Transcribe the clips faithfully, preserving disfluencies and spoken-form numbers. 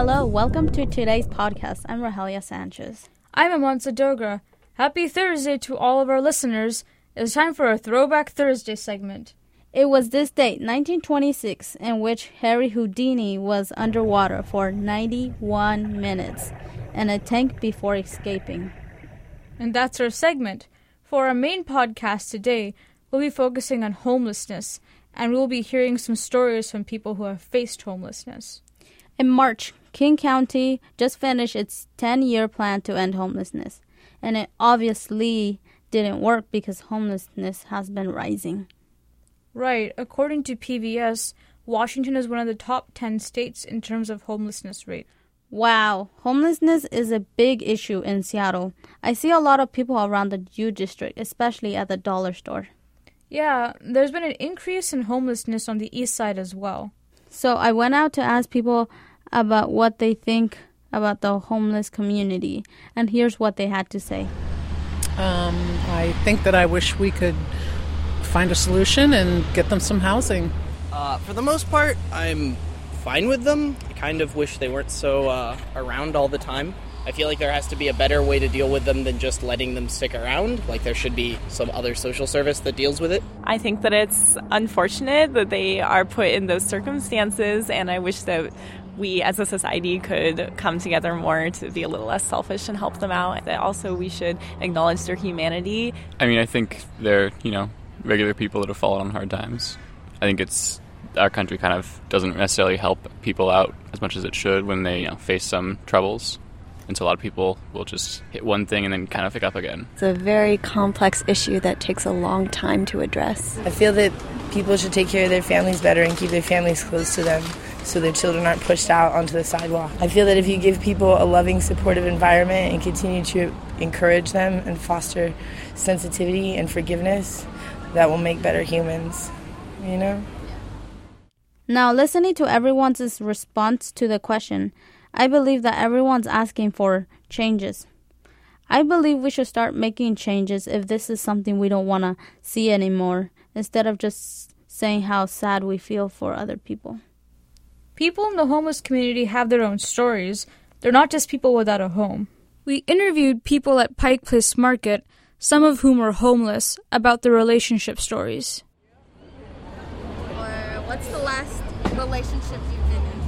Hello, welcome to today's podcast. I'm Rahelia Sanchez. I'm Amansa Dogra. Happy Thursday to all of our listeners. It's time for a Throwback Thursday segment. It was this date, nineteen twenty-six, in which Harry Houdini was underwater for ninety-one minutes in a tank before escaping. And that's our segment. For our main podcast today, we'll be focusing on homelessness, and we'll be hearing some stories from people who have faced homelessness. In March, King County just finished its ten-year plan to end homelessness, and it obviously didn't work because homelessness has been rising. Right. According to P B S, Washington is one of the top ten states in terms of homelessness rate. Wow. Homelessness is a big issue in Seattle. I see a lot of people around the U District, especially at the dollar store. Yeah, there's been an increase in homelessness on the east side as well. So I went out to ask people about what they think about the homeless community, and here's what they had to say. Um, I think that I wish we could find a solution and get them some housing. Uh, for the most part, I'm fine with them. I kind of wish they weren't so uh, around all the time. I feel like there has to be a better way to deal with them than just letting them stick around. Like there should be some other social service that deals with it. I think that it's unfortunate that they are put in those circumstances, and I wish that we as a society could come together more to be a little less selfish and help them out. That also we should acknowledge their humanity. I mean, I think they're, you know, regular people that have fallen on hard times. I think it's our country kind of doesn't necessarily help people out as much as it should when they, you know, face some troubles. And so a lot of people will just hit one thing and then kind of pick up again. It's a very complex issue that takes a long time to address. I feel that people should take care of their families better and keep their families close to them so their children aren't pushed out onto the sidewalk. I feel that if you give people a loving, supportive environment and continue to encourage them and foster sensitivity and forgiveness, that will make better humans, you know? Now, listening to everyone's response to the question, I believe that everyone's asking for changes. I believe we should start making changes if this is something we don't want to see anymore, instead of just saying how sad we feel for other people. People in the homeless community have their own stories. They're not just people without a home. We interviewed people at Pike Place Market, some of whom were homeless, about their relationship stories. Or what's the last relationship you've been in?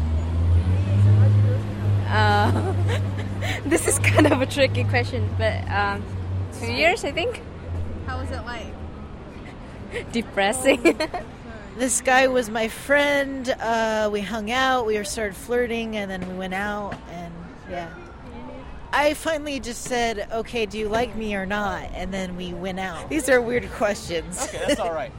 Uh, this is kind of a tricky question, but um, two years, I think. How was it like? Depressing. This guy was my friend. Uh, we hung out. We started flirting, and then we went out, and yeah. I finally just said, okay, do you like me or not? And then we went out. These are weird questions. Okay, that's all right.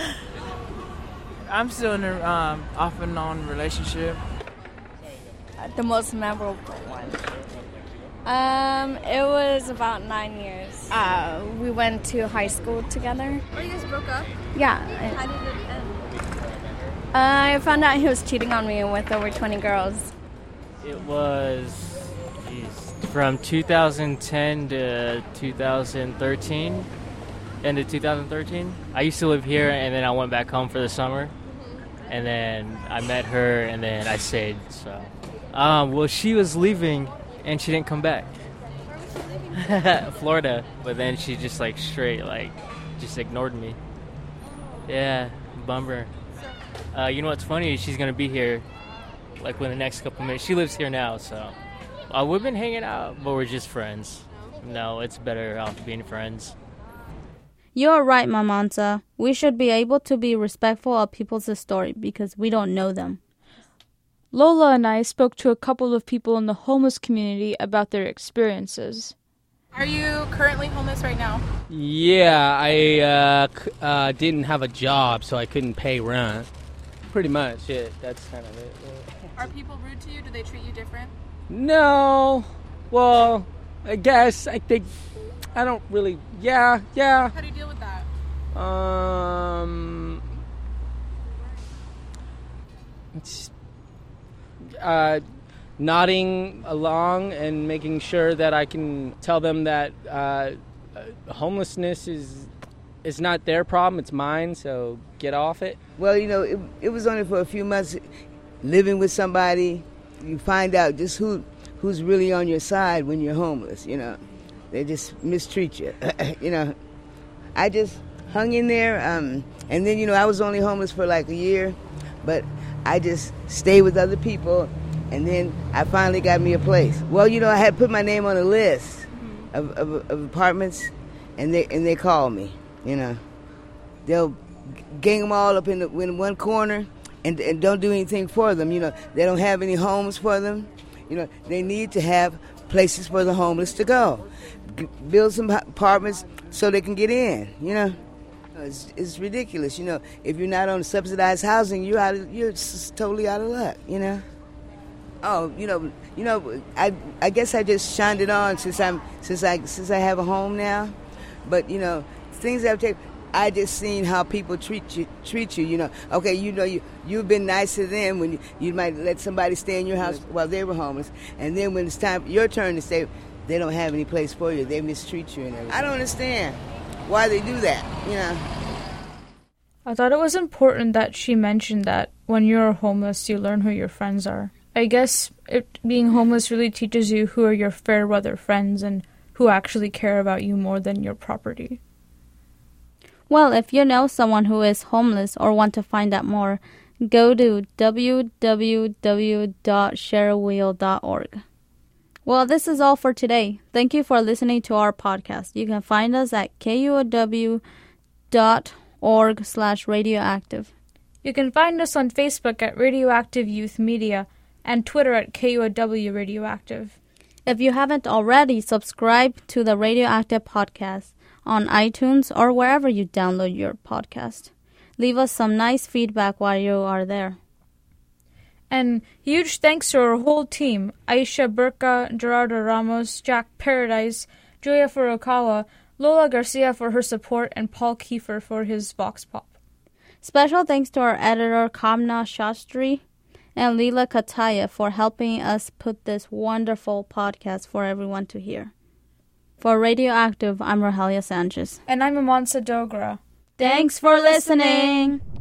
I'm still in a um, off and on relationship. The most memorable one. Um, it was about nine years. Uh, we went to high school together. Oh, you guys broke up? Yeah. How did it end? Uh, I found out he was cheating on me with over twenty girls. It was geez, from two thousand ten to two thousand thirteen. End of two thousand thirteen. I used to live here, and then I went back home for the summer. And then I met her, and then I stayed. So, um, well, she was leaving, and she didn't come back. Where was she leaving? Florida. But then she just like straight, like, just ignored me. Yeah, bummer. Uh, you know what's funny? She's gonna be here, like, within the next couple minutes. She lives here now, so uh, we've been hanging out, but we're just friends. No, it's better off being friends. You're right, Mamansa. We should be able to be respectful of people's story because we don't know them. Lola and I spoke to a couple of people in the homeless community about their experiences. Are you currently homeless right now? Yeah, I uh, c- uh, didn't have a job, so I couldn't pay rent. Pretty much, yeah, that's kind of it. Yeah. Are people rude to you? Do they treat you different? No. Well, I guess, I think, I don't really, yeah, yeah. How do you deal with that? Um, it's, uh, nodding along and making sure that I can tell them that uh, homelessness is is not their problem, it's mine, so get off it. Well, you know, it, it was only for a few months living with somebody, you find out just who who's really on your side when you're homeless, you know. They just mistreat you, you know. I just hung in there, um, and then, you know, I was only homeless for like a year, but I just stayed with other people, and then I finally got me a place. Well, you know, I had put my name on a list mm-hmm. of, of, of apartments, and they and they called me, you know. They'll gang them all up in, the, in one corner and, and don't do anything for them, you know. They don't have any homes for them. You know, they need to have places for the homeless to go. G- build some apartments so they can get in, you know. It's, it's ridiculous, you know. If you're not on subsidized housing, you're out of, you're s- totally out of luck, you know. Oh, you know, you know, I I guess I just shined it on since I'm since I since I have a home now. But you know, things I've taken. I just seen how people treat you. Treat you, you know. Okay, you know, you you've been nice to them when you, you might let somebody stay in your house while they were homeless, and then when it's time your turn to stay, they don't have any place for you. They mistreat you and everything. I don't understand why they do that, you know. I thought it was important that she mentioned that when you're homeless, you learn who your friends are. I guess it, being homeless really teaches you who are your fair weather friends and who actually care about you more than your property. Well, if you know someone who is homeless or want to find out more, go to w w w dot share a wheel dot org. Well, this is all for today. Thank you for listening to our podcast. You can find us at k u o w dot org slash radioactive. You can find us on Facebook at Radioactive Youth Media and Twitter at K U O W Radioactive. If you haven't already, subscribe to the Radioactive Podcast on iTunes or wherever you download your podcast. Leave us some nice feedback while you are there. And huge thanks to our whole team, Aisha Burka, Gerardo Ramos, Jack Paradise, Julia Furukawa, Lola Garcia for her support, and Paul Kiefer for his Vox Pop. Special thanks to our editor, Kamna Shastri, and Leela Kataya for helping us put this wonderful podcast for everyone to hear. For Radioactive, I'm Rogelia Sanchez. And I'm Amansa Dogra. Thanks for listening!